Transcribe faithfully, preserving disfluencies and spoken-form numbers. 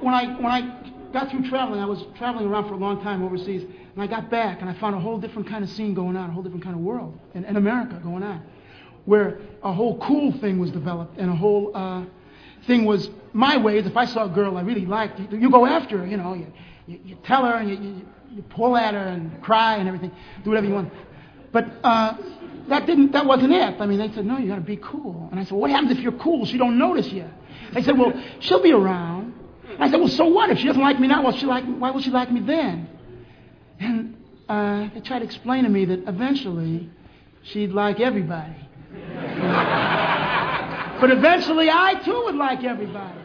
when I when I got through traveling, I was traveling around for a long time overseas, and I got back and I found a whole different kind of scene going on, a whole different kind of world in, in America going on, where a whole cool thing was developed and a whole uh, thing was my ways. If I saw a girl I really liked, you, you go after her, you know, you, you, you tell her and you, you, you pull at her and cry and everything, do whatever you want. But uh, that didn't, that wasn't it. I mean, they said, no, you got to be cool. And I said, well, what happens if you're cool? She don't notice you. They said, well, she'll be around. And I said, well, so what? If she doesn't like me now, well, she like, why will she like me then? And uh, they tried to explain to me that eventually she'd like everybody. But eventually I, too, would like everybody.